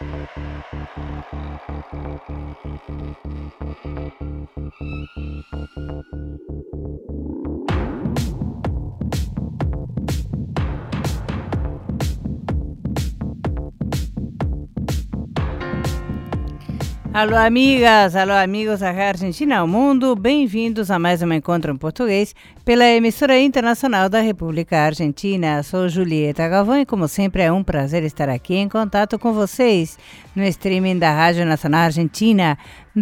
Alô, amigas, alô, amigos da Argentina ao mundo, bem-vindos a mais um encontro em português pela emissora internacional da República Argentina. Sou Julieta Galvão e, como sempre, é um prazer estar aqui em contato com vocês no streaming da Rádio Nacional Argentina,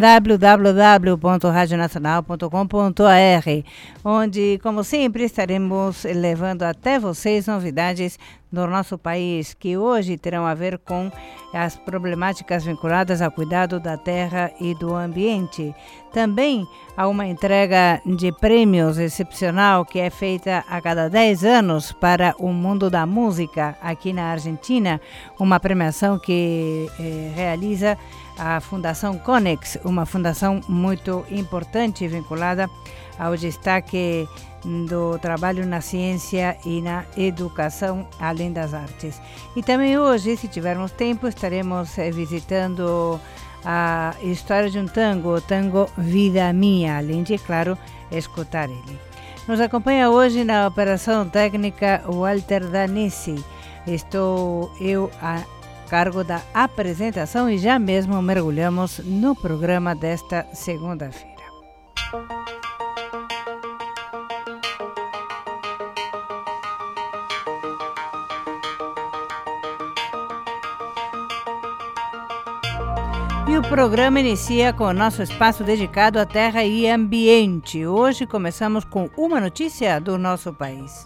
www.radionacional.com.br, onde, como sempre, estaremos levando até vocês novidades do nosso país, que hoje terão a ver com as problemáticas vinculadas ao cuidado da terra e do ambiente. Também há uma entrega de prêmios excepcional que é feita a cada 10 anos para o mundo da música aqui na Argentina, uma premiação que realiza a Fundação Conex, uma fundação muito importante vinculada ao destaque do trabalho na ciência e na educação, além das artes. E também hoje, se tivermos tempo, estaremos visitando a história de um tango, o tango Vida Minha, além de, claro, escutar ele. Nos acompanha hoje na operação técnica Walter Danesi. Estou eu a cargo da apresentação e já mesmo mergulhamos no programa desta segunda-feira. E o programa inicia com o nosso espaço dedicado à terra e ambiente. Hoje começamos com uma notícia do nosso país.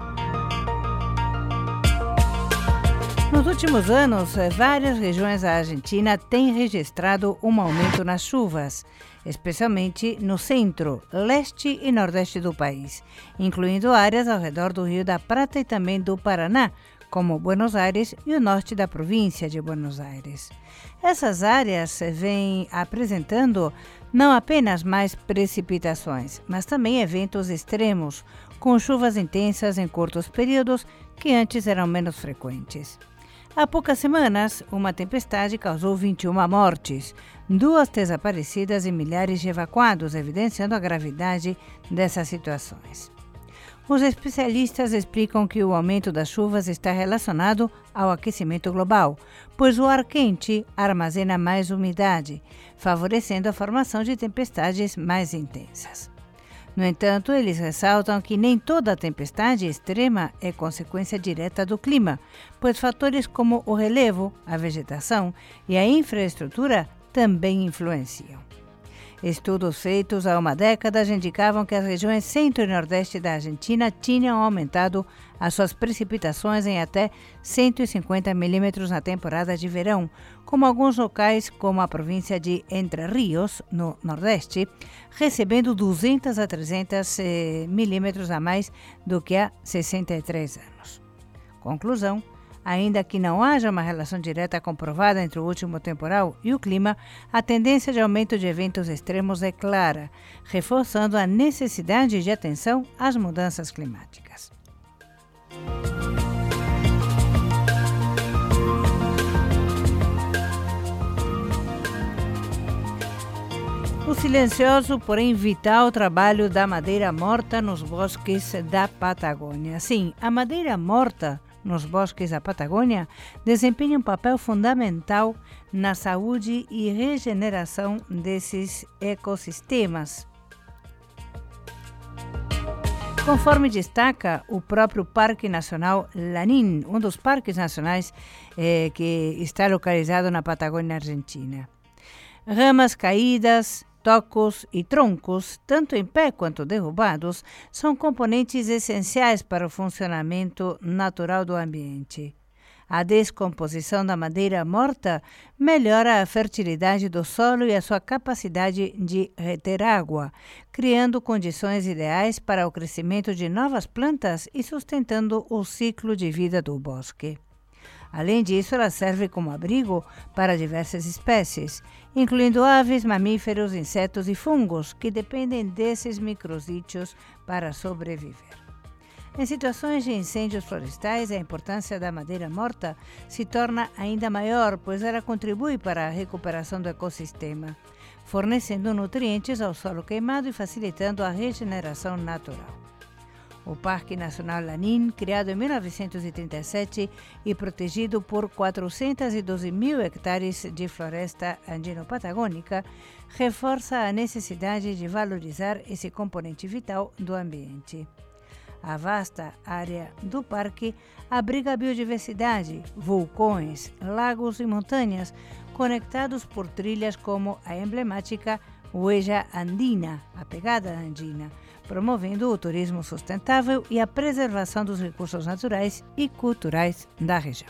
Nos últimos anos, várias regiões da Argentina têm registrado um aumento nas chuvas, especialmente no centro, leste e nordeste do país, incluindo áreas ao redor do Rio da Prata e também do Paraná, como Buenos Aires e o norte da província de Buenos Aires. Essas áreas vêm apresentando não apenas mais precipitações, mas também eventos extremos, com chuvas intensas em curtos períodos que antes eram menos frequentes. Há poucas semanas, uma tempestade causou 21 mortes, 2 desaparecidas e milhares de evacuados, evidenciando a gravidade dessas situações. Os especialistas explicam que o aumento das chuvas está relacionado ao aquecimento global, pois o ar quente armazena mais umidade, favorecendo a formação de tempestades mais intensas. No entanto, eles ressaltam que nem toda tempestade extrema é consequência direta do clima, pois fatores como o relevo, a vegetação e a infraestrutura também influenciam. Estudos feitos há uma década indicavam que as regiões centro e nordeste da Argentina tinham aumentado as suas precipitações em até 150 milímetros na temporada de verão, como alguns locais, como a província de Entre Ríos, no nordeste, recebendo 200 a 300 milímetros a mais do que há 63 anos. Conclusão: ainda que não haja uma relação direta comprovada entre o último temporal e o clima, a tendência de aumento de eventos extremos é clara, reforçando a necessidade de atenção às mudanças climáticas. O silencioso, porém vital, trabalho da madeira morta nos bosques da Patagônia. Sim, a madeira morta nos bosques da Patagônia desempenha um papel fundamental na saúde e regeneração desses ecossistemas. Conforme destaca o próprio Parque Nacional Lanín, um dos parques nacionais que está localizado na Patagônia Argentina. Ramas caídas, tocos e troncos, tanto em pé quanto derrubados, são componentes essenciais para o funcionamento natural do ambiente. A descomposição da madeira morta melhora a fertilidade do solo e a sua capacidade de reter água, criando condições ideais para o crescimento de novas plantas e sustentando o ciclo de vida do bosque. Além disso, ela serve como abrigo para diversas espécies, incluindo aves, mamíferos, insetos e fungos, que dependem desses microsítios para sobreviver. Em situações de incêndios florestais, a importância da madeira morta se torna ainda maior, pois ela contribui para a recuperação do ecossistema, fornecendo nutrientes ao solo queimado e facilitando a regeneração natural. O Parque Nacional Lanín, criado em 1937 e protegido por 412 mil hectares de floresta andino-patagônica, reforça a necessidade de valorizar esse componente vital do ambiente. A vasta área do parque abriga biodiversidade, vulcões, lagos e montanhas, conectados por trilhas como a emblemática Huella Andina, a pegada andina, promovendo o turismo sustentável e a preservação dos recursos naturais e culturais da região.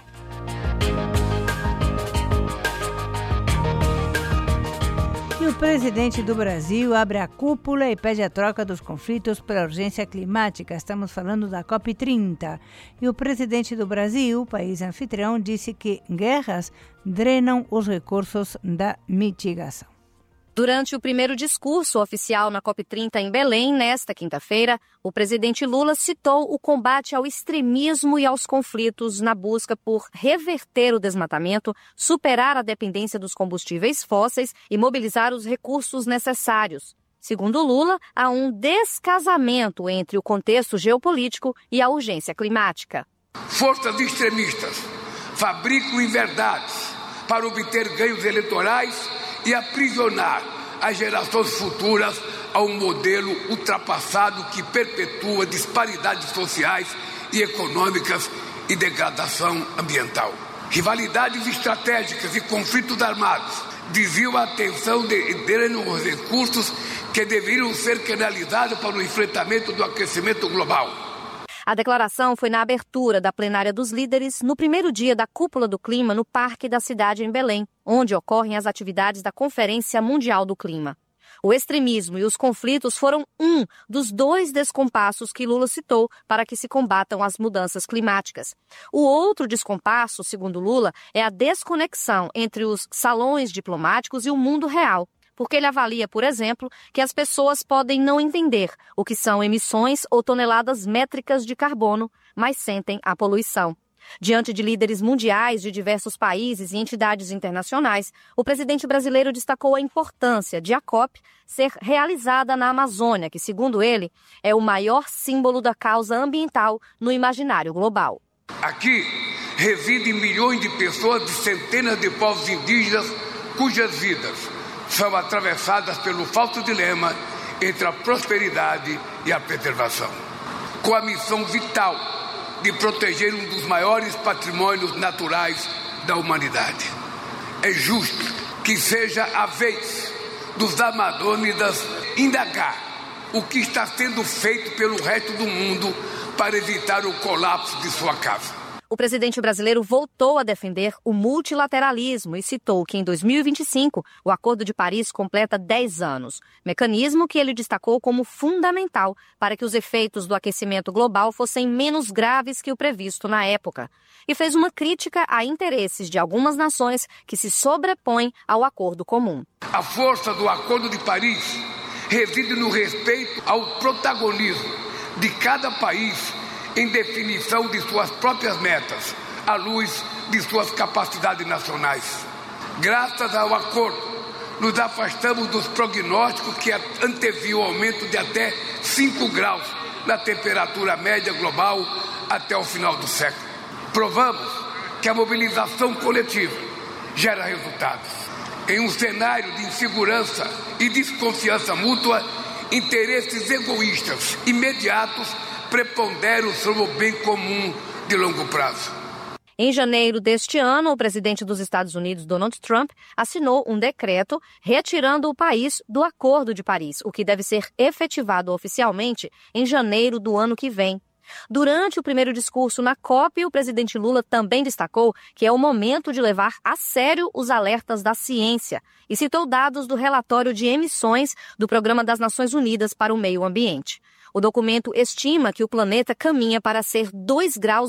E o presidente do Brasil abre a cúpula e pede a troca dos conflitos pela urgência climática. Estamos falando da COP30. E o presidente do Brasil, país anfitrião, disse que guerras drenam os recursos da mitigação. Durante o primeiro discurso oficial na COP30 em Belém, nesta quinta-feira, o presidente Lula citou o combate ao extremismo e aos conflitos na busca por reverter o desmatamento, superar a dependência dos combustíveis fósseis e mobilizar os recursos necessários. Segundo Lula, há um descasamento entre o contexto geopolítico e a urgência climática. Forças extremistas fabricam inverdades para obter ganhos eleitorais e aprisionar as gerações futuras a um modelo ultrapassado que perpetua disparidades sociais e econômicas e degradação ambiental. Rivalidades estratégicas e conflitos armados desviam a atenção e drenam os recursos que deveriam ser canalizados para o enfrentamento do aquecimento global. A declaração foi na abertura da plenária dos líderes no primeiro dia da Cúpula do Clima no Parque da Cidade em Belém, onde ocorrem as atividades da Conferência Mundial do Clima. O extremismo e os conflitos foram um dos 2 descompassos que Lula citou para que se combatam as mudanças climáticas. O outro descompasso, segundo Lula, é a desconexão entre os salões diplomáticos e o mundo real, porque ele avalia, por exemplo, que as pessoas podem não entender o que são emissões ou toneladas métricas de carbono, mas sentem a poluição. Diante de líderes mundiais de diversos países e entidades internacionais, o presidente brasileiro destacou a importância de a COP ser realizada na Amazônia, que, segundo ele, é o maior símbolo da causa ambiental no imaginário global. Aqui residem milhões de pessoas de centenas de povos indígenas cujas vidas são atravessadas pelo falso dilema entre a prosperidade e a preservação, com a missão vital de proteger um dos maiores patrimônios naturais da humanidade. É justo que seja a vez dos amazônidas indagar o que está sendo feito pelo resto do mundo para evitar o colapso de sua casa. O presidente brasileiro voltou a defender o multilateralismo e citou que em 2025 o Acordo de Paris completa 10 anos, mecanismo que ele destacou como fundamental para que os efeitos do aquecimento global fossem menos graves que o previsto na época, e fez uma crítica a interesses de algumas nações que se sobrepõem ao acordo comum. A força do Acordo de Paris reside no respeito ao protagonismo de cada país em definição de suas próprias metas, à luz de suas capacidades nacionais. Graças ao acordo, nos afastamos dos prognósticos que anteviam o aumento de até 5 graus na temperatura média global até o final do século. Provamos que a mobilização coletiva gera resultados. Em um cenário de insegurança e desconfiança mútua, interesses egoístas imediatos preponderam sobre o bem comum de longo prazo. Em janeiro deste ano, o presidente dos Estados Unidos, Donald Trump, assinou um decreto retirando o país do Acordo de Paris, o que deve ser efetivado oficialmente em janeiro do ano que vem. Durante o primeiro discurso na COP, o presidente Lula também destacou que é o momento de levar a sério os alertas da ciência e citou dados do relatório de emissões do Programa das Nações Unidas para o Meio Ambiente. O documento estima que o planeta caminha para ser 2,5 graus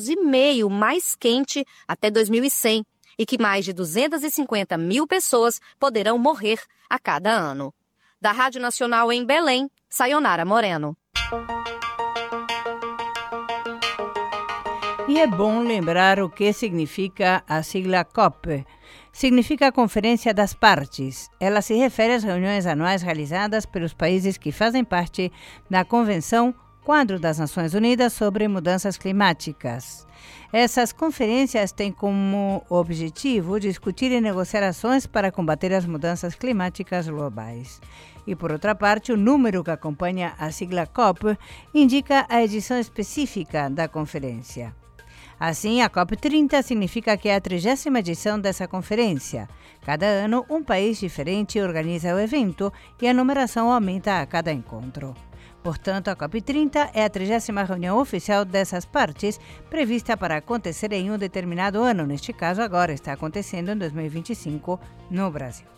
mais quente até 2100 e que mais de 250 mil pessoas poderão morrer a cada ano. Da Rádio Nacional em Belém, Sayonara Moreno. E é bom lembrar o que significa a sigla COP. Significa a Conferência das Partes. Ela se refere às reuniões anuais realizadas pelos países que fazem parte da Convenção Quadro das Nações Unidas sobre Mudanças Climáticas. Essas conferências têm como objetivo discutir e negociar ações para combater as mudanças climáticas globais. E, por outra parte, o número que acompanha a sigla COP indica a edição específica da conferência. Assim, a COP30 significa que é a 30ª edição dessa conferência. Cada ano, um país diferente organiza o evento e a numeração aumenta a cada encontro. Portanto, a COP30 é a 30ª reunião oficial dessas partes, prevista para acontecer em um determinado ano. Neste caso, agora está acontecendo em 2025 no Brasil.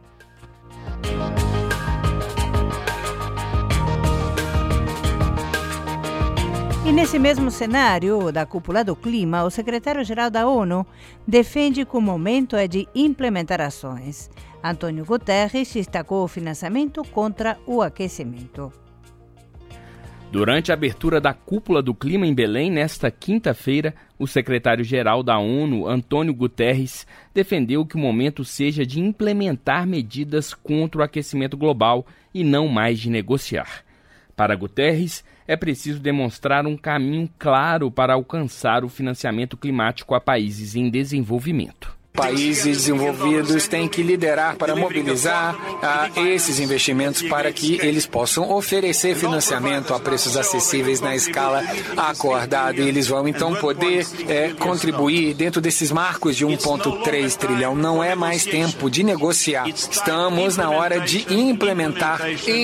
E nesse mesmo cenário da cúpula do clima, o secretário-geral da ONU defende que o momento é de implementar ações. Antônio Guterres destacou o financiamento contra o aquecimento. Durante a abertura da cúpula do clima em Belém, nesta quinta-feira, o secretário-geral da ONU, Antônio Guterres, defendeu que o momento seja de implementar medidas contra o aquecimento global e não mais de negociar. Para Guterres, é preciso demonstrar um caminho claro para alcançar o financiamento climático a países em desenvolvimento. Países desenvolvidos têm que liderar para mobilizar esses investimentos para que eles possam oferecer financiamento a preços acessíveis na escala acordada. E eles vão então poder contribuir dentro desses marcos de 1,3 trilhão. Não é mais tempo de negociar. Estamos na hora de implementar.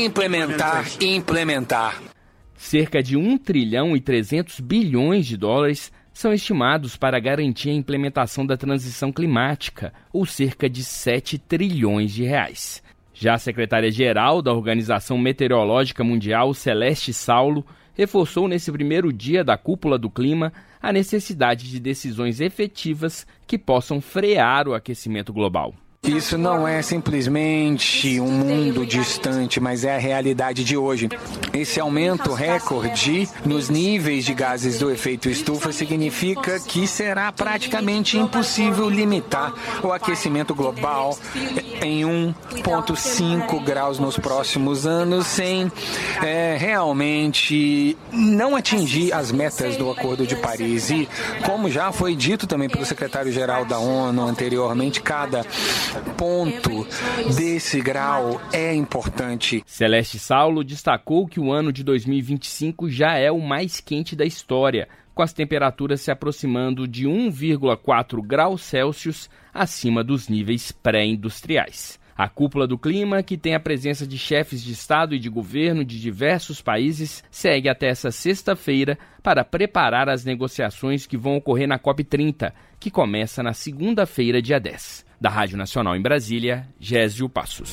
Cerca de 1 trilhão e 300 bilhões de dólares são estimados para garantir a implementação da transição climática, ou cerca de 7 trilhões de reais. Já a secretária-geral da Organização Meteorológica Mundial, Celeste Saulo, reforçou nesse primeiro dia da cúpula do clima a necessidade de decisões efetivas que possam frear o aquecimento global. Isso não é simplesmente um mundo distante, mas é a realidade de hoje. Esse aumento recorde nos níveis de gases do efeito estufa significa que será praticamente impossível limitar o aquecimento global em 1,5 graus nos próximos anos sem realmente não atingir as metas do Acordo de Paris. E, como já foi dito também pelo secretário-geral da ONU anteriormente, cada ponto desse grau é importante. Celeste Saulo destacou que o ano de 2025 já é o mais quente da história, com as temperaturas se aproximando de 1,4 graus Celsius acima dos níveis pré-industriais. A cúpula do clima, que tem a presença de chefes de Estado e de governo de diversos países, segue até essa sexta-feira para preparar as negociações que vão ocorrer na COP30, que começa na segunda-feira, dia 10. Da Rádio Nacional em Brasília, Gésio Passos.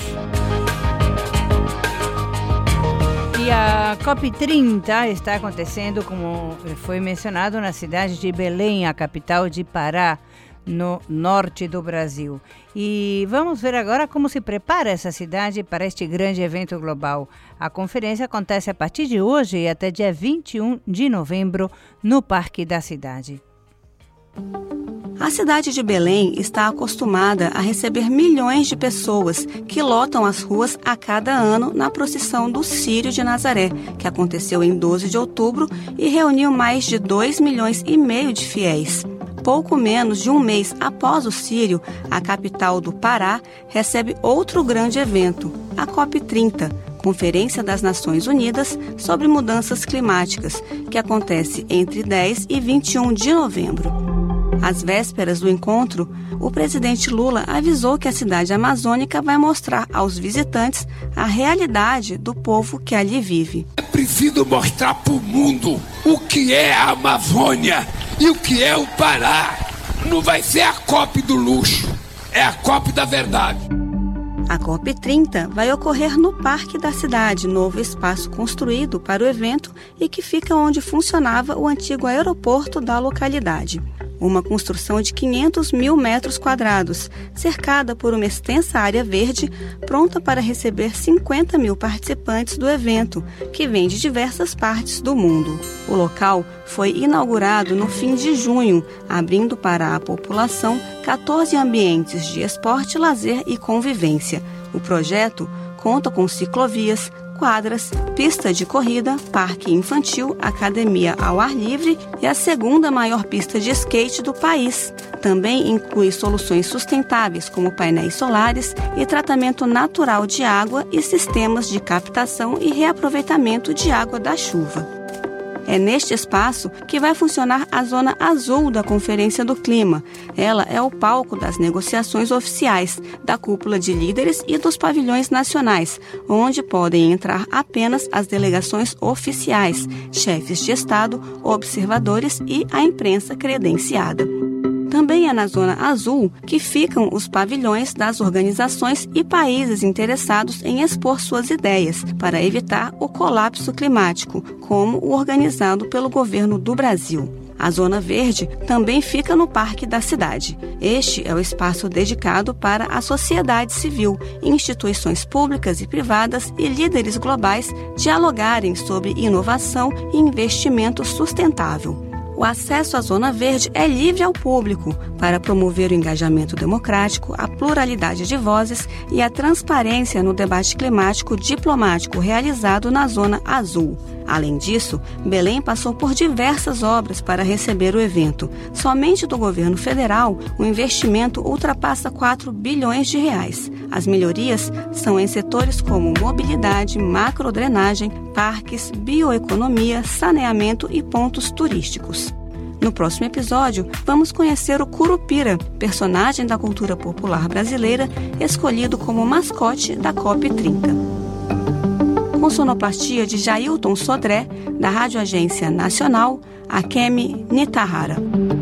E a COP30 está acontecendo, como foi mencionado, na cidade de Belém, a capital de Pará, no norte do Brasil. E vamos ver agora como se prepara essa cidade para este grande evento global. A conferência acontece a partir de hoje e até dia 21 de novembro no Parque da Cidade. A cidade de Belém está acostumada a receber milhões de pessoas que lotam as ruas a cada ano na procissão do Círio de Nazaré, que aconteceu em 12 de outubro e reuniu mais de 2,5 milhões de fiéis. Pouco menos de um mês após o Círio, a capital do Pará recebe outro grande evento, a COP30, Conferência das Nações Unidas sobre Mudanças Climáticas, que acontece entre 10 e 21 de novembro. Às vésperas do encontro, o presidente Lula avisou que a cidade amazônica vai mostrar aos visitantes a realidade do povo que ali vive. É preciso mostrar para o mundo o que é a Amazônia e o que é o Pará. Não vai ser a COP do luxo, é a COP da verdade. A COP30 vai ocorrer no Parque da Cidade, novo espaço construído para o evento e que fica onde funcionava o antigo aeroporto da localidade. uma construção de 500 mil metros quadrados, cercada por uma extensa área verde, pronta para receber 50 mil participantes do evento, que vem de diversas partes do mundo. O local foi inaugurado no fim de junho, abrindo para a população 14 ambientes de esporte, lazer e convivência. O projeto conta com ciclovias, quadras, pista de corrida, parque infantil, academia ao ar livre e a segunda maior pista de skate do país. Também inclui soluções sustentáveis como painéis solares e tratamento natural de água e sistemas de captação e reaproveitamento de água da chuva. É neste espaço que vai funcionar a Zona Azul da Conferência do Clima. Ela é o palco das negociações oficiais, da cúpula de líderes e dos pavilhões nacionais, onde podem entrar apenas as delegações oficiais, chefes de Estado, observadores e a imprensa credenciada. Também é na Zona Azul que ficam os pavilhões das organizações e países interessados em expor suas ideias para evitar o colapso climático, como o organizado pelo governo do Brasil. A Zona Verde também fica no Parque da Cidade. Este é o espaço dedicado para a sociedade civil, instituições públicas e privadas e líderes globais dialogarem sobre inovação e investimento sustentável. O acesso à Zona Verde é livre ao público para promover o engajamento democrático, a pluralidade de vozes e a transparência no debate climático diplomático realizado na Zona Azul. Além disso, Belém passou por diversas obras para receber o evento. Somente do governo federal, o investimento ultrapassa 4 bilhões de reais. As melhorias são em setores como mobilidade, macrodrenagem, parques, bioeconomia, saneamento e pontos turísticos. No próximo episódio, vamos conhecer o Curupira, personagem da cultura popular brasileira, escolhido como mascote da COP30. Com sonoplastia de Jailton Sodré, da Rádio Agência Nacional, Akemi Nitahara.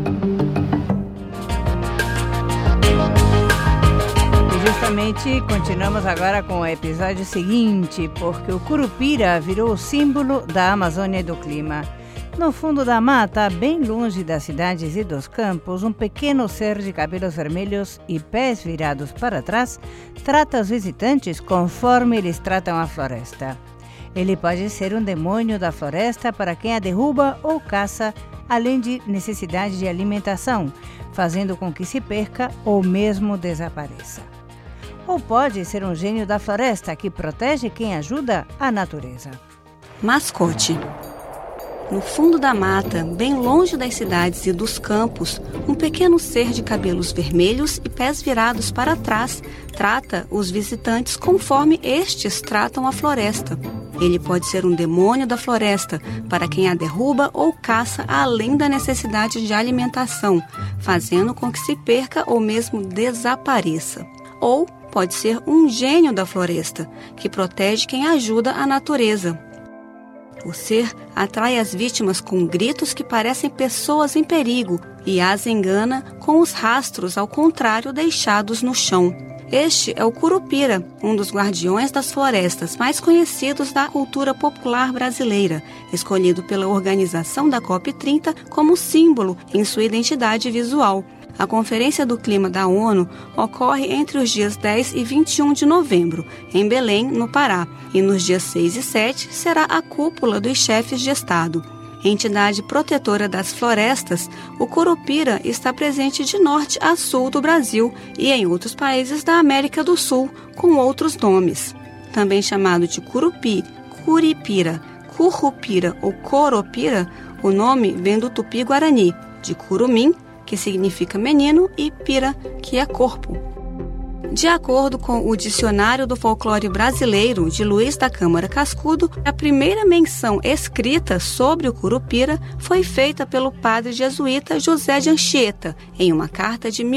E justamente continuamos agora com o episódio seguinte, porque o Curupira virou o símbolo da Amazônia e do clima. No fundo da mata, bem longe das cidades e dos campos, um pequeno ser de cabelos vermelhos e pés virados para trás trata os visitantes conforme eles tratam a floresta. Ele pode ser um demônio da floresta para quem a derruba ou caça, além de necessidade de alimentação, fazendo com que se perca ou mesmo desapareça. Ou pode ser um gênio da floresta que protege quem ajuda a natureza. Mascote. No fundo da mata, bem longe das cidades e dos campos, um pequeno ser de cabelos vermelhos e pés virados para trás trata os visitantes conforme estes tratam a floresta. Ele pode ser um demônio da floresta para quem a derruba ou caça além da necessidade de alimentação, fazendo com que se perca ou mesmo desapareça. Ou pode ser um gênio da floresta, que protege quem ajuda a natureza. O ser atrai as vítimas com gritos que parecem pessoas em perigo e as engana com os rastros ao contrário deixados no chão. Este é o Curupira, um dos guardiões das florestas mais conhecidos da cultura popular brasileira, escolhido pela organização da COP30 como símbolo em sua identidade visual. A Conferência do Clima da ONU ocorre entre os dias 10 e 21 de novembro, em Belém, no Pará, e nos dias 6 e 7 será a cúpula dos chefes de Estado. Entidade protetora das florestas, o Curupira está presente de norte a sul do Brasil e em outros países da América do Sul, com outros nomes. Também chamado de Curupi, Curipira, Currupira ou Coropira, o nome vem do tupi-guarani, de curumim, que significa menino, e pira, que é corpo. De acordo com o Dicionário do Folclore Brasileiro, de Luiz da Câmara Cascudo, a primeira menção escrita sobre o Curupira foi feita pelo padre jesuíta José de Anchieta, em uma carta de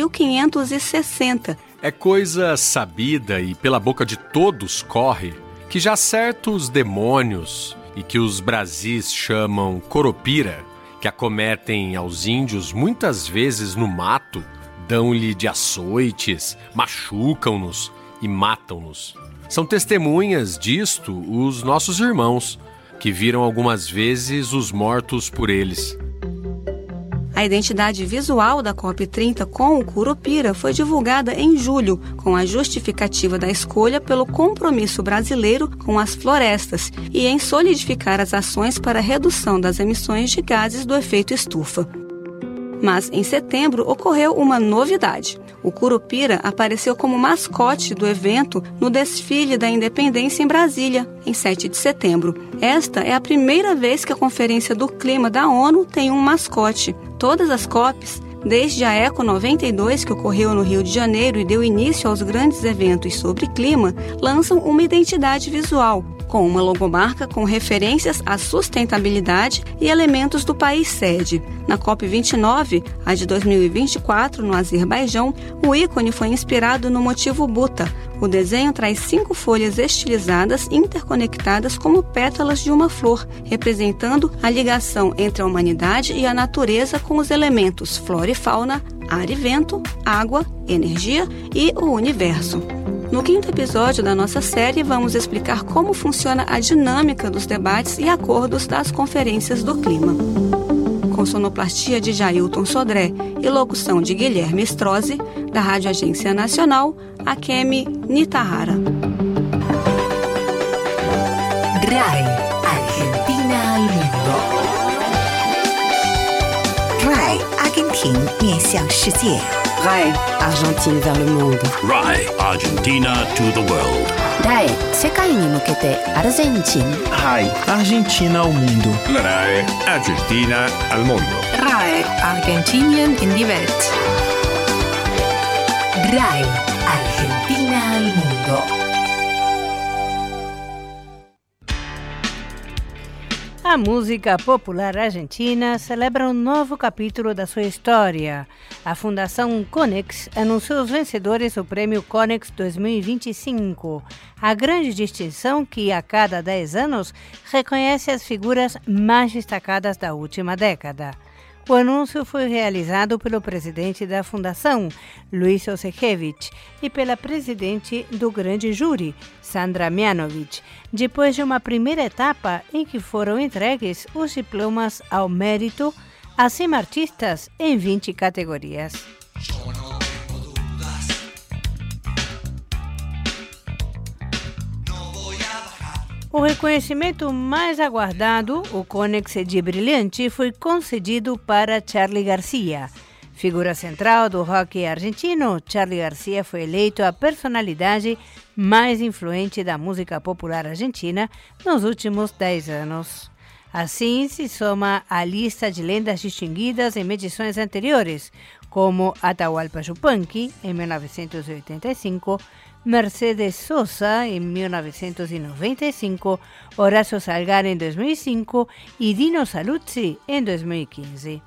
1560. É coisa sabida e pela boca de todos corre que já certos demônios, e que os Brasis chamam Curupira, que acometem aos índios muitas vezes no mato, dão-lhe de açoites, machucam-nos e matam-nos. São testemunhas disto os nossos irmãos, que viram algumas vezes os mortos por eles. A identidade visual da COP30 com o Curupira foi divulgada em julho, com a justificativa da escolha pelo compromisso brasileiro com as florestas e em solidificar as ações para a redução das emissões de gases do efeito estufa. Mas, em setembro, ocorreu uma novidade. O Curupira apareceu como mascote do evento no desfile da Independência em Brasília, em 7 de setembro. Esta é a primeira vez que a Conferência do Clima da ONU tem um mascote. Todas as COPs, desde a Eco 92, que ocorreu no Rio de Janeiro e deu início aos grandes eventos sobre clima, lançam uma identidade visual, com uma logomarca com referências à sustentabilidade e elementos do país sede. Na COP29, a de 2024, no Azerbaijão, o ícone foi inspirado no motivo Buta. O desenho traz 5 folhas estilizadas interconectadas como pétalas de uma flor, representando a ligação entre a humanidade e a natureza com os elementos flora e fauna, ar e vento, água, energia e o universo. No 5º episódio da nossa série, vamos explicar como funciona a dinâmica dos debates e acordos das conferências do clima. Com sonoplastia de Jailton Sodré e locução de Guilherme Strozzi, da Rádio Agência Nacional, Akemi Nitahara. RAI, Argentina al mundo. RAI, Argentina 面向世界。 RAI, Argentine vers le monde. RAI, Argentina to the world. RAI, 世界に向けてアルゼンチン。 RAI, Argentina ao mundo. RAI, Argentina al mundo. RAI, Argentinien in die Welt. RAI, Argentina al mundo. A música popular argentina celebra um novo capítulo da sua história. A Fundação Conex anunciou os vencedores do Prêmio Conex 2025, a grande distinção que, a cada 10 anos, reconhece as figuras mais destacadas da última década. O anúncio foi realizado pelo presidente da Fundação, Luiz Osekiewicz, e pela presidente do grande júri, Sandra Mianovic, depois de uma primeira etapa em que foram entregues os diplomas ao mérito a 100 artistas em 20 categorias. O reconhecimento mais aguardado, o Conex de Brilhante, foi concedido para Charly Garcia. Figura central do rock argentino, Charly Garcia foi eleito a personalidade mais influente da música popular argentina nos últimos 10 anos. Assim, se soma à lista de lendas distinguidas em edições anteriores, como Atahualpa Yupanqui, em 1985, Mercedes Sosa, em 1995, Horacio Salgar, em 2005 e Dino Saluzzi, em 2015.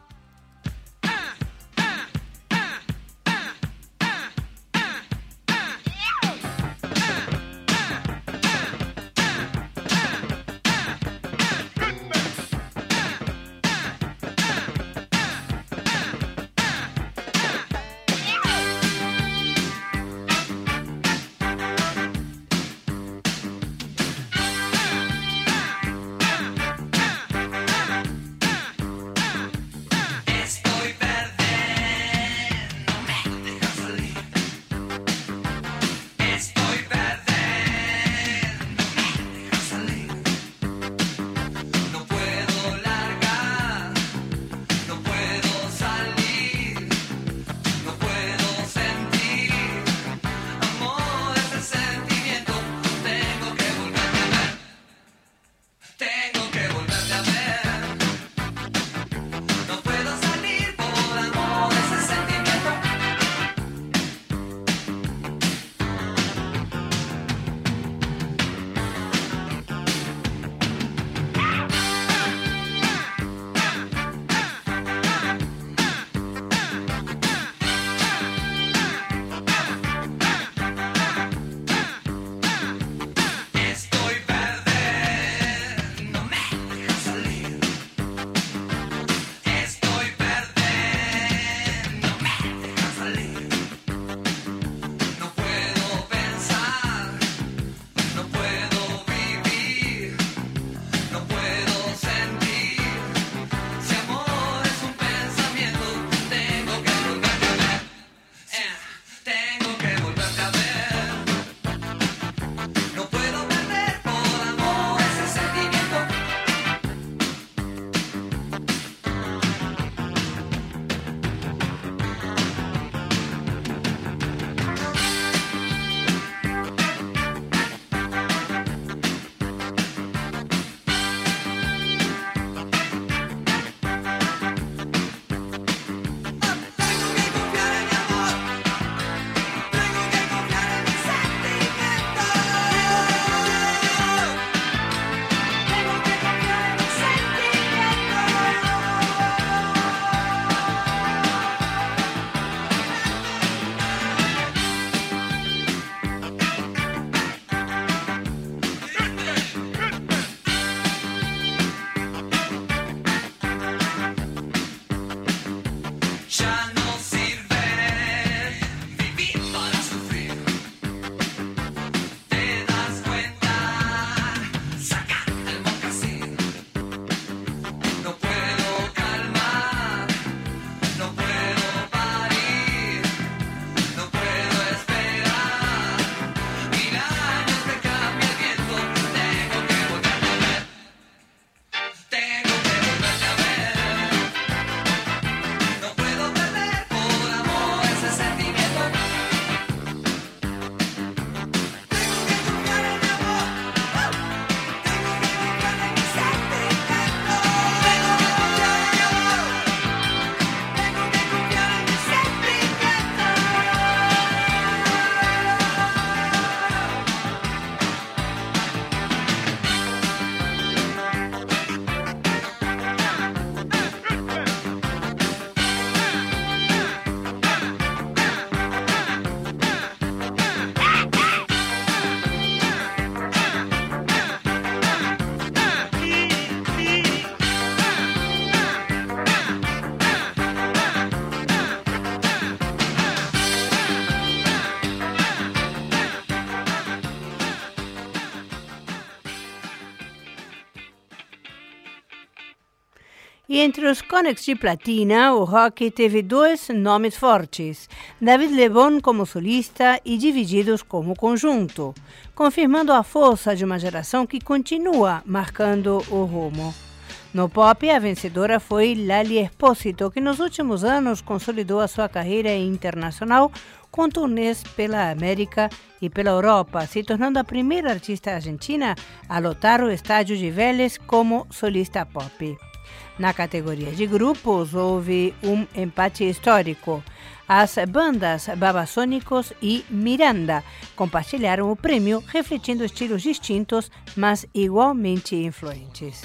E entre os Conex de Platina, o rock teve dois nomes fortes, David Lebón como solista e Divididos como conjunto, confirmando a força de uma geração que continua marcando o rumo. No pop, a vencedora foi Lali Espósito, que nos últimos anos consolidou a sua carreira internacional com turnês pela América e pela Europa, se tornando a primeira artista argentina a lotar o estádio de Vélez como solista pop. Na categoria de grupos, houve um empate histórico. As bandas Babasónicos e Miranda compartilharam o prêmio, refletindo estilos distintos, mas igualmente influentes.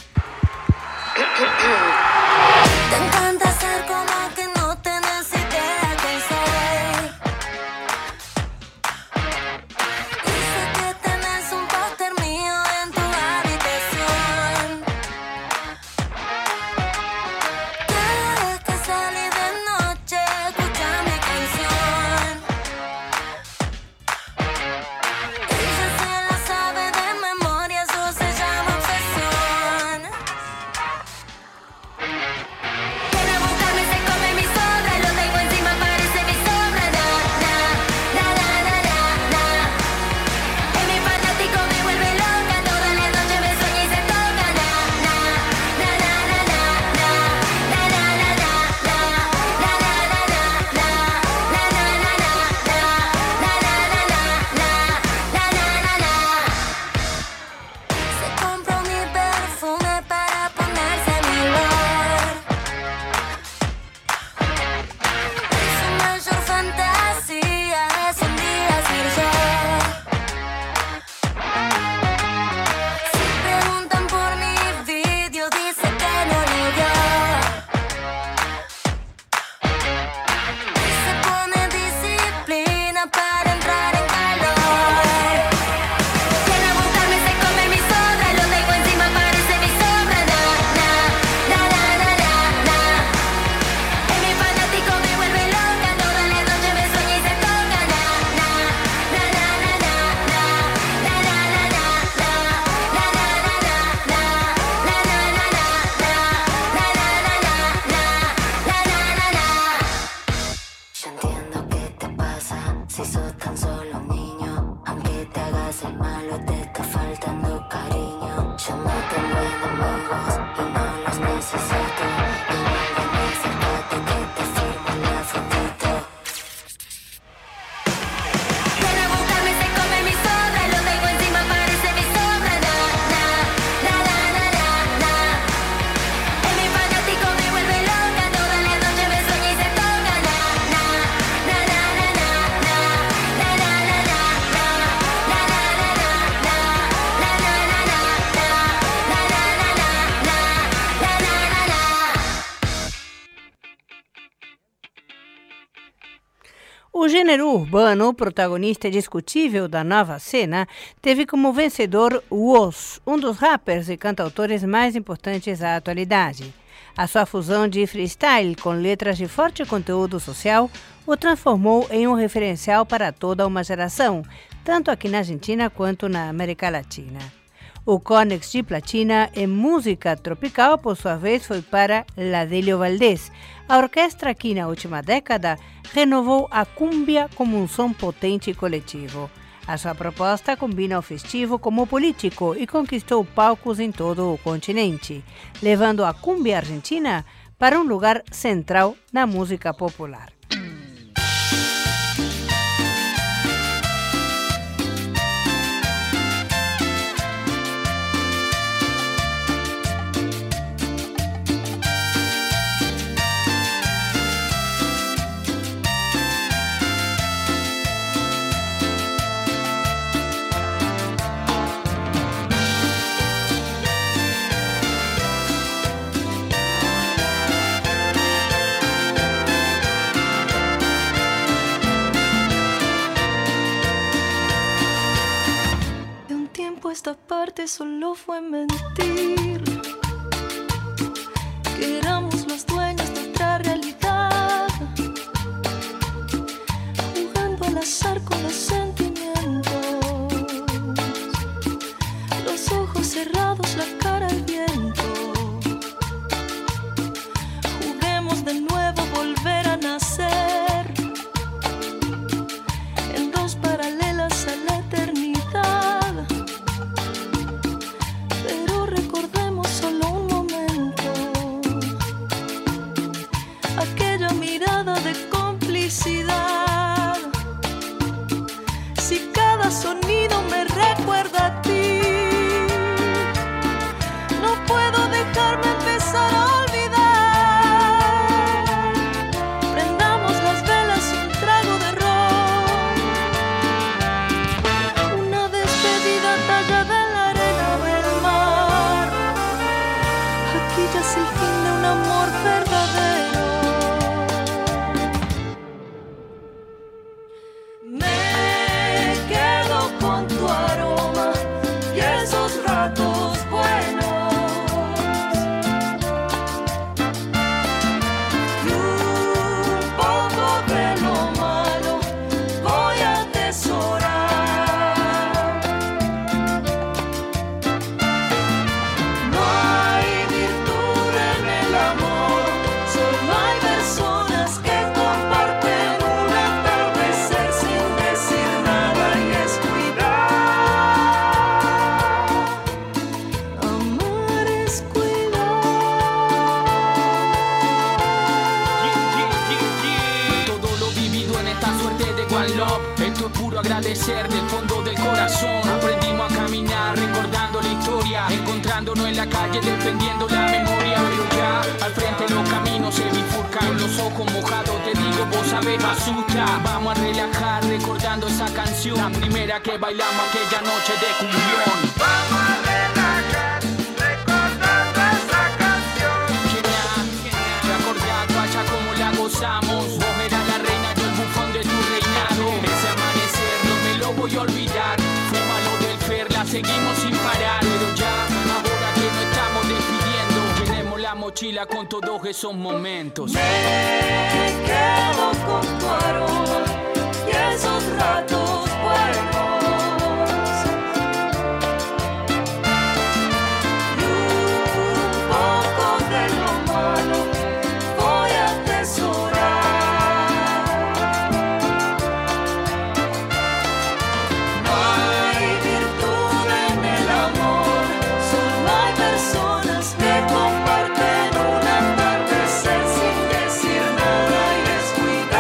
O gênero urbano, protagonista indiscutível da nova cena, teve como vencedor Wos, um dos rappers e cantautores mais importantes da atualidade. A sua fusão de freestyle com letras de forte conteúdo social o transformou em um referencial para toda uma geração, tanto aqui na Argentina quanto na América Latina. O Conex de Platina em música tropical, por sua vez, foi para Ladélio Valdés. A orquestra aqui na última década renovou a cúmbia como um som potente e coletivo. A sua proposta combina o festivo como o político e conquistou palcos em todo o continente, levando a cúmbia argentina para um lugar central na música popular. Esta parte solo fue mentir, que éramos los dueños de otra realidad, jugando al azar con los sentimientos, los ojos cerrados, la cara al viento. somos paralelas a la eternidad. Pero recordemos solo un momento aquella mirada de complicidad. Si cada sonido me recuerda a ti, no puedo dejarme empezar a olvidar. Prendamos las velas y un trago de ron, una despedida tallada en la arena del mar. Aquí ya es el fin de un amor verdadero. Me quedo con tu aroma y esos ratos buenos. Y un poco de lo malo voy a atesorar. No hay virtud en el amor, solo hay personas que comparten un atardecer sin decir nada y es cuidar. Amar es Todo lo vivido en esta suerte de One Love, esto es puro agradecer del fondo del corazón. Aprendimos a caminar recordando la historia, encontrándonos en la calle defendiendo la memoria. Pero ya al frente los caminos se bifurcan, con los ojos mojados te digo, vos sabés, asusta. Vamos a relajar recordando esa canción, la primera que bailamos aquella noche de cumbión. Vamos a relajar recordando esa canción. Recordando allá como la gozamos, vos eras la reina, yo el bufón de tu reinado. Ese amanecer no me lo voy a olvidar, fúmalo del Fer, la seguimos sin parar. Pero ya, ahora que nos estamos despidiendo, llenemos la mochila con todos esos momentos. Me quedo con tu aroma y esos ratos buenos. Y un poco de lo malo voy a atesorar. No hay virtud en el amor, solo hay personas que comparten un atardecer sin decir nada y es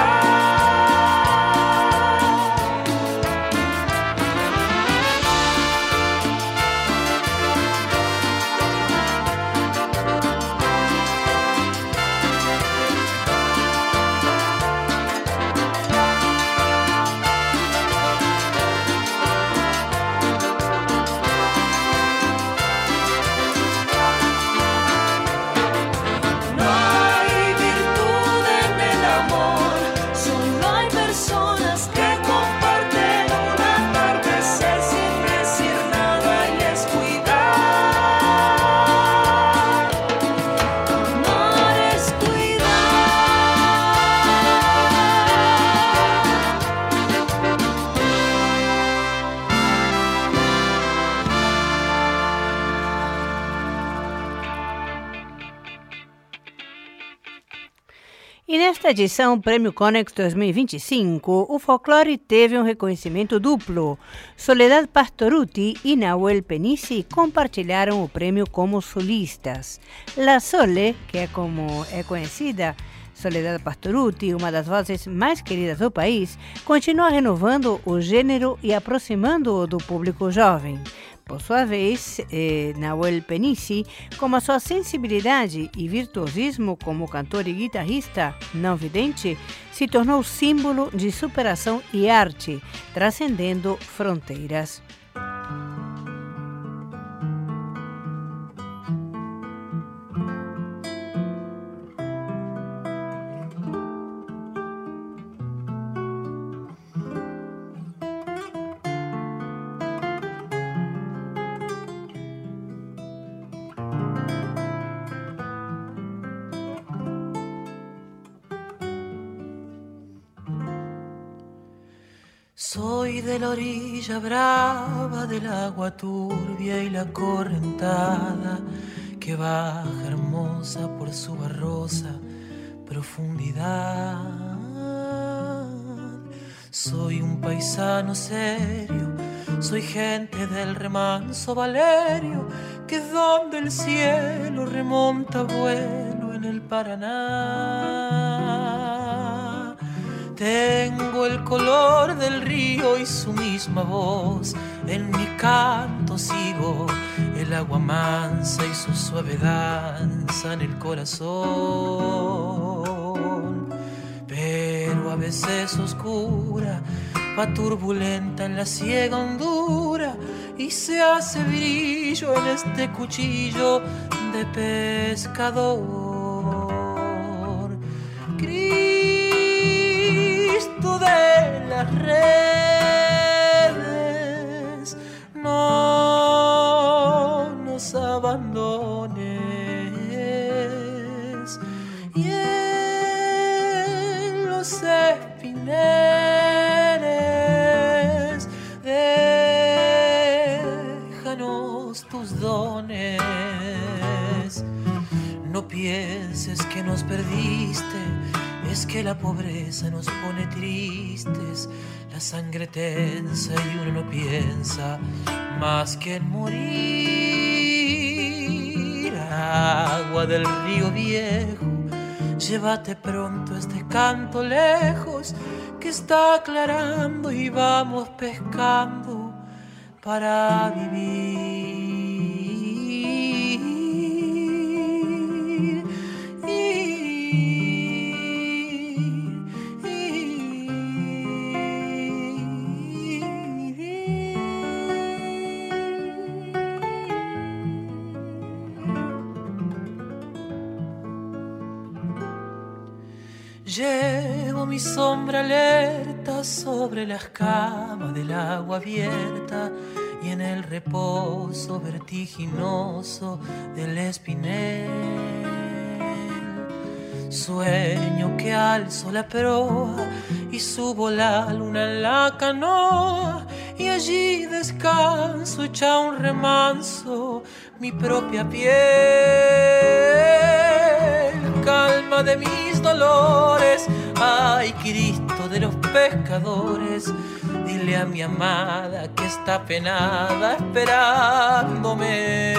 E nesta edição Prêmio Conex 2025, o folclore teve um reconhecimento duplo. Soledad Pastorutti e Nahuel Penici compartilharam o prêmio como solistas. La Sole, que é como é conhecida, Soledad Pastorutti, uma das vozes mais queridas do país, continua renovando o gênero e aproximando-o do público jovem. Por sua vez, Nahuel Penici, com a sua sensibilidade e virtuosismo como cantor e guitarrista não vidente, se tornou símbolo de superação e arte, transcendendo fronteiras. Soy de la orilla brava del agua turbia y la correntada que baja hermosa por su barrosa profundidad. Soy un paisano serio, soy gente del remanso Valerio, que donde el cielo remonta vuelo en el Paraná. Tengo el color del río y su misma voz, en mi canto sigo el agua mansa y su suave danza en el corazón. Pero a veces oscura, va turbulenta en la ciega hondura y se hace brillo en este cuchillo de pescador. Cristo de las redes, no nos abandones, y en los espineles déjanos tus dones. No pienses que nos perdiste, es que la pobreza nos pone tristes, la sangre tensa y uno no piensa más que en morir. Agua del río viejo, llévate pronto este canto lejos, que está aclarando y vamos pescando para vivir. Llevo mi sombra alerta sobre la escama del agua abierta y en el reposo vertiginoso del espinel. Sueño que alzo la proa y subo la luna en la canoa y allí descanso echa un remanso mi propia piel. Calma de mis dolores, ay Cristo de los pescadores, dile a mi amada que está penada esperándome,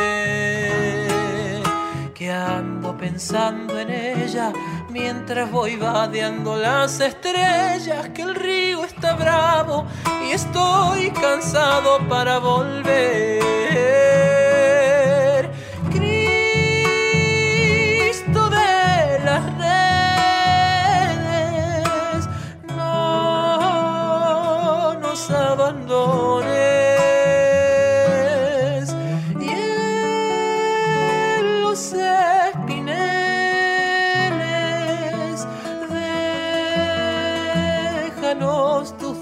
que ando pensando en ella mientras voy vadeando las estrellas, que el río está bravo y estoy cansado para volver. Cristo de las redes, no nos abandones, y en los espineles déjanos tus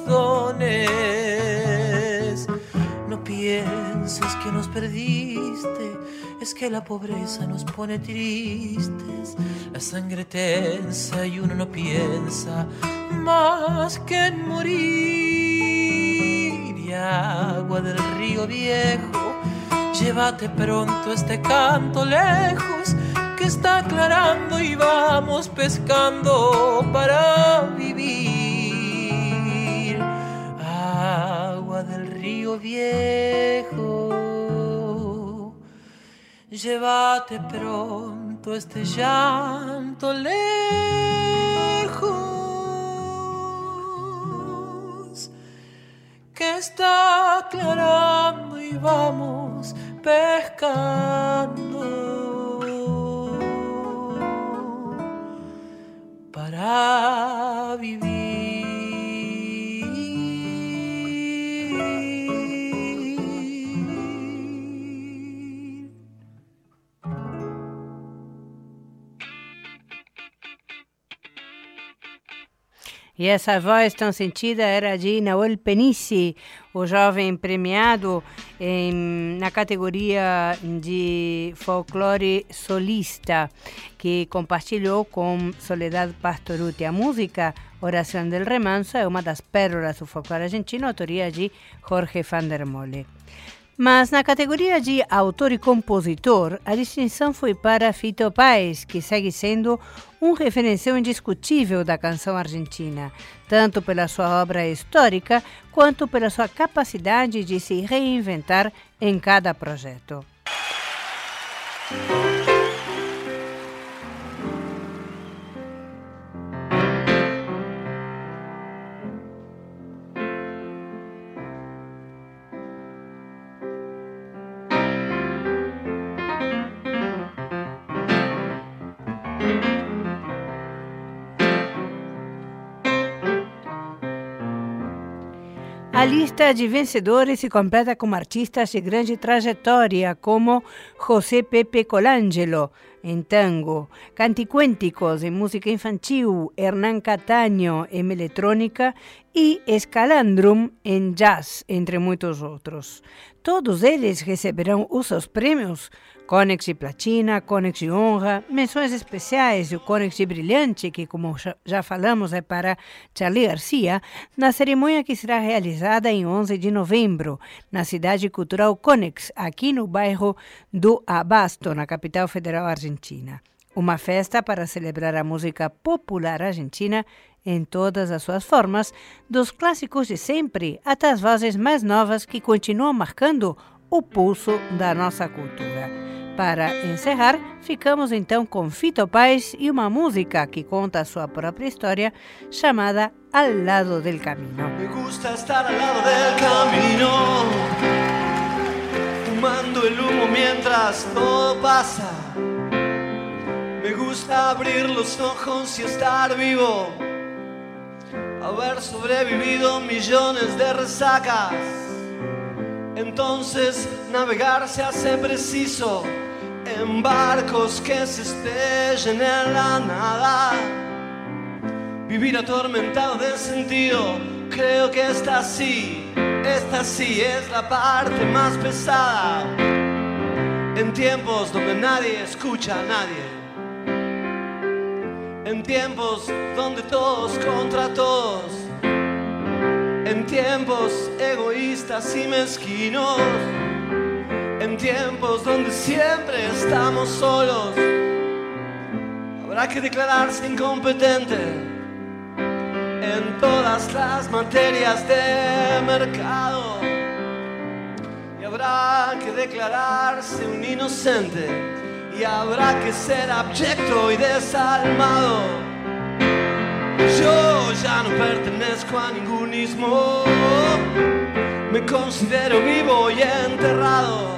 dones. No pienses que nos perdiste, es que la pobreza nos pone tristes, la sangre tensa y uno no piensa más que en morir. Y agua del río viejo, llévate pronto este canto lejos, que está aclarando y vamos pescando para vivir. Agua del río viejo, llévate pronto este llanto lejos, que está aclarando y vamos pescando para vivir. E essa voz tão sentida era de Nahuel Penici, o jovem premiado na categoria de folclore solista, que compartilhou com Soledad Pastoruti. A música Oração del Remanso é uma das pérolas do folclore argentino, autoria de Jorge van der Mole. Mas na categoria de autor e compositor, a distinção foi para Fito Páez, que segue sendo um referencial indiscutível da canção argentina, tanto pela sua obra histórica quanto pela sua capacidade de se reinventar em cada projeto. A lista de vencedores se completa com artistas de grande trajetória, como José Pepe Colangelo, em tango, Canticuénticos, em música infantil, Hernán Cataño, em eletrônica, e Escalandrum, em jazz, entre muitos outros. Todos eles receberão os seus prêmios, Conex de Platina, Conex de Honra, menções especiais e o Conex de Brilhante, que, como já falamos, é para Charly Garcia, na cerimônia que será realizada em 11 de novembro, na Cidade Cultural Conex, aqui no bairro do Abasto, na capital federal argentina. Uma festa para celebrar a música popular argentina em todas as suas formas, dos clássicos de sempre até as vozes mais novas que continuam marcando o pulso da nossa cultura. Para encerrar, ficamos então com Fito Páez e uma música que conta a sua própria história, chamada Al Lado del Camino. Me gusta estar al lado del camino, fumando el humo mientras todo pasa. Me gusta abrir los ojos y estar vivo, haber sobrevivido millones de resacas. Entonces navegar se hace preciso en barcos que se estrellen en la nada. Vivir atormentado de sentido, creo que esta sí es la parte más pesada. En tiempos donde nadie escucha a nadie, en tiempos donde todos contra todos, en tiempos egoístas y mezquinos, en tiempos donde siempre estamos solos, habrá que declararse incompetente en todas las materias de mercado, y habrá que declararse un inocente, y habrá que ser abyecto y desalmado. Yo ya no pertenezco a ningún ismo, me considero vivo y enterrado.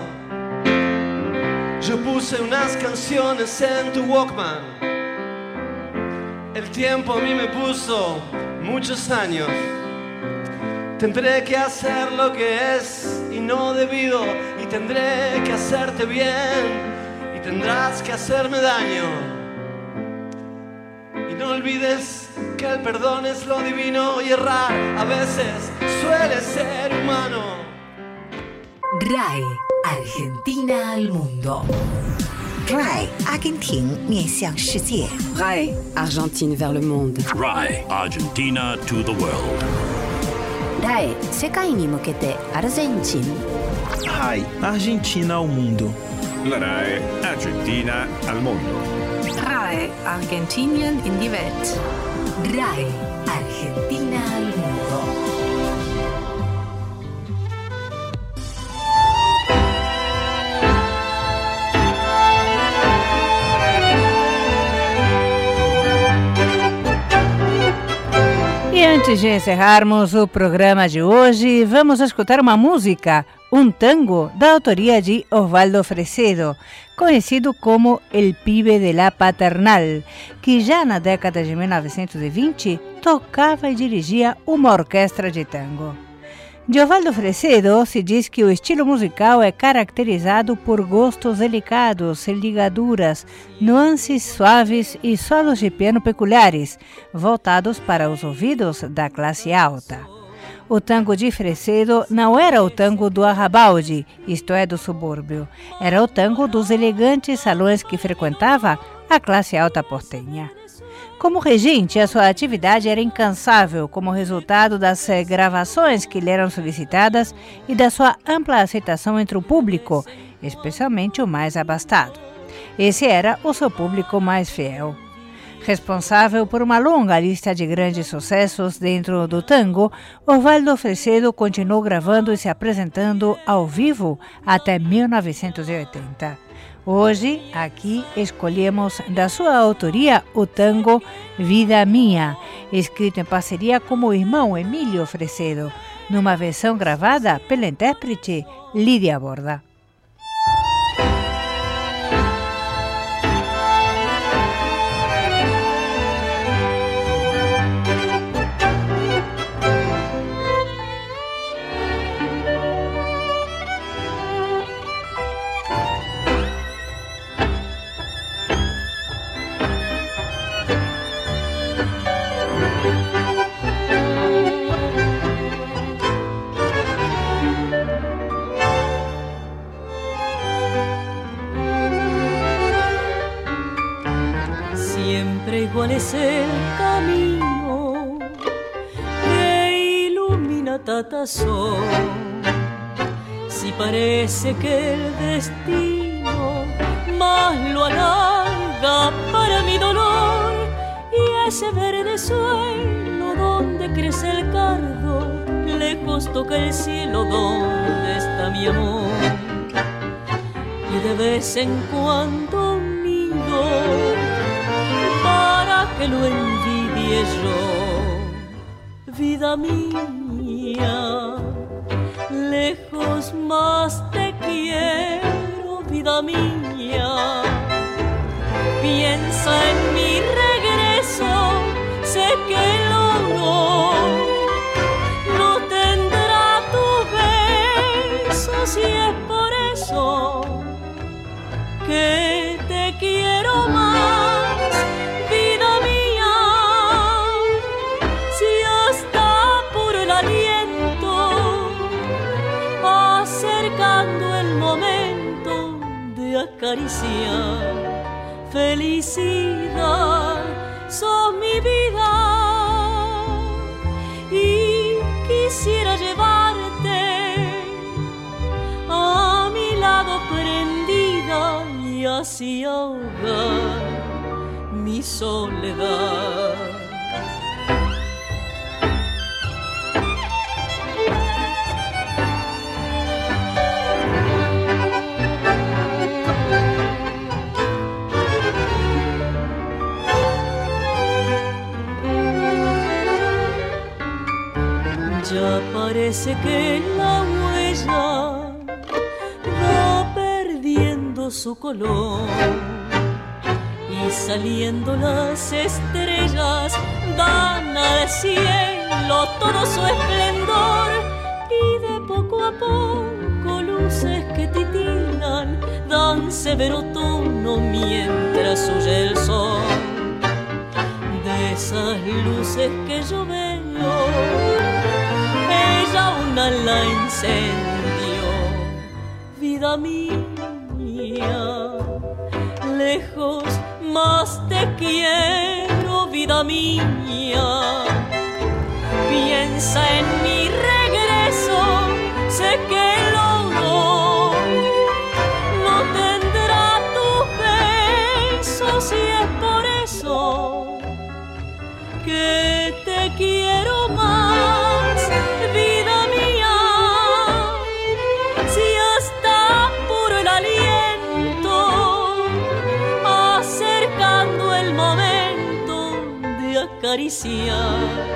Yo puse unas canciones en tu Walkman, el tiempo a mí me puso muchos años. Tendré que hacer lo que es y no debido, y tendré que hacerte bien y tendrás que hacerme daño. Y no olvides que el perdón es lo divino y errar a veces suele ser humano. RAI, Argentina al mundo. RAI, Argentina 面向世界。 RAI, Argentine vers le monde. RAI, Argentina to the world. RAI, 世界に向けてアルゼンチン。 RAI, Argentina ao mundo. La RAI, Argentina al mondo. RAI, Argentinien in die Welt. RAI, Argentina al mundo. E antes de encerrarmos o programa de hoje, vamos escutar uma música, um tango da autoria de Osvaldo Fresedo, conhecido como El Pibe de la Paternal, que já na década de 1920 tocava e dirigia uma orquestra de tango. De Osvaldo Fresedo se diz que o estilo musical é caracterizado por gostos delicados, ligaduras, nuances suaves e solos de piano peculiares, voltados para os ouvidos da classe alta. O tango de Fresedo não era o tango do arrabalde, isto é, do subúrbio. Era o tango dos elegantes salões que frequentava a classe alta portenha. Como regente, a sua atividade era incansável como resultado das gravações que lhe eram solicitadas e da sua ampla aceitação entre o público, especialmente o mais abastado. Esse era o seu público mais fiel. Responsável por uma longa lista de grandes sucessos dentro do tango, Osvaldo Fresedo continuou gravando e se apresentando ao vivo até 1980. Hoje, aqui, escolhemos da sua autoria o tango Vida Minha, escrito em parceria com o irmão Emílio Fresedo, numa versão gravada pela intérprete Lídia Borda. Igual es el camino que ilumina Tatazón. Si parece que el destino más lo alarga para mi dolor, y ese verde suelo donde crece el cardo, lejos toca el cielo donde está mi amor. Y de vez en cuando miro para que lo envidie yo. Vida mía, lejos más te quiero, vida mía. Piensa en mi regreso, sé que el oro no tendrá tu beso, si es por eso que te quiero más. Acariciar felicidad, sos mi vida y quisiera llevarte a mi lado prendida y así ahogar mi soledad. Ya parece que la huella va perdiendo su color y saliendo las estrellas dan al cielo todo su esplendor, y de poco a poco luces que titilan dan severo tono mientras huye el sol. De esas luces que yo veo, ella una la incendió. Vida mía, lejos más te quiero, vida mía. Piensa en mi regreso, sé que el oro no tendrá tus besos, si es por eso que te quiero más, vida mía. Si hasta por el aliento, acercando el momento de acariciar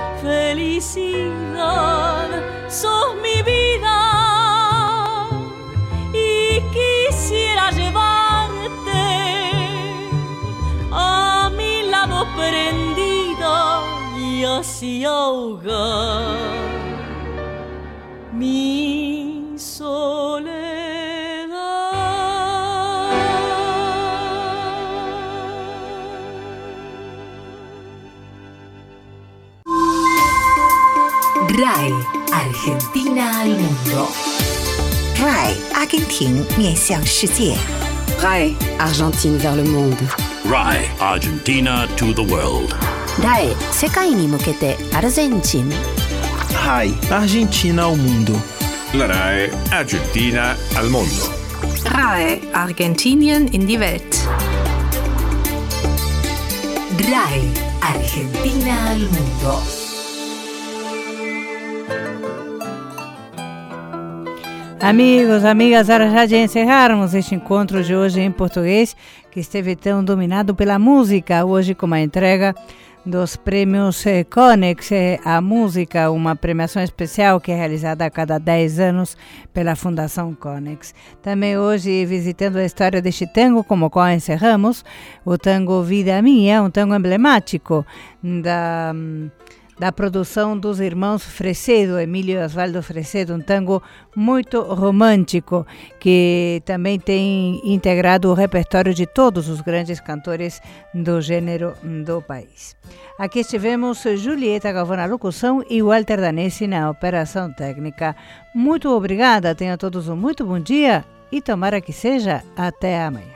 felicidad, sos mi vida y quisiera llevarte a mi lado prendida y así ahogar mi soledad. RAI, Argentina al mundo. RAI, Argentine 面向世界。 RAI, Argentine vers le monde. RAI Argentina to the world. RAI 世界に向けてアルゼンチン。 RAI Argentina ao mundo. La RAI Argentina al mondo. RAI Argentinien in die Welt. RAI Argentina al mundo. Amigos, amigas, hora já de encerrarmos este encontro de hoje em português, que esteve tão dominado pela música, hoje com a entrega dos prêmios Conex, a música, uma premiação especial que é realizada a cada 10 anos pela Fundação Conex. Também hoje visitando a história deste tango, como qual encerramos, o tango Vida Minha, um tango emblemático da produção dos irmãos Fresedo, Emílio e Osvaldo Fresedo, um tango muito romântico, que também tem integrado o repertório de todos os grandes cantores do gênero do país. Aqui estivemos Julieta Galvão na locução e Walter Danesi na operação técnica. Muito obrigada, tenham todos um muito bom dia e tomara que seja até amanhã.